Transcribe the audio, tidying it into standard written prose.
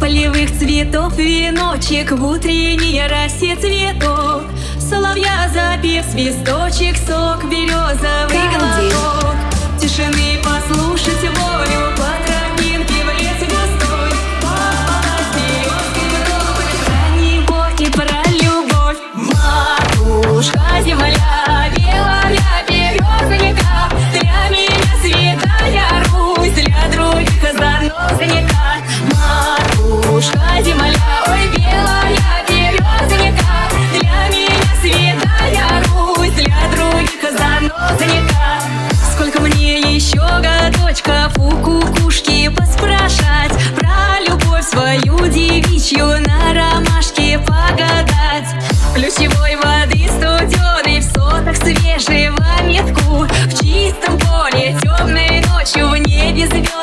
полевых цветов веночек, в утренней росе цветок, соловья запев свисточек, сок березовый глоток, тишины послушать волю, по тропинке в лес густой, попалась березкой вдоль, про него и про любовь. Матушка земля, белая березонька, для меня святая Русь, для других занозонька. Матушка земля, ой, белая березонька, для меня святая Русь, для других занозонька. Сколько мне еще годочков у кукушки поспрашать, про любовь свою девичью на ромашке погадать, ключевой воды студеной в сотах свежего метку, в чистом поле темной ночью в небе звезд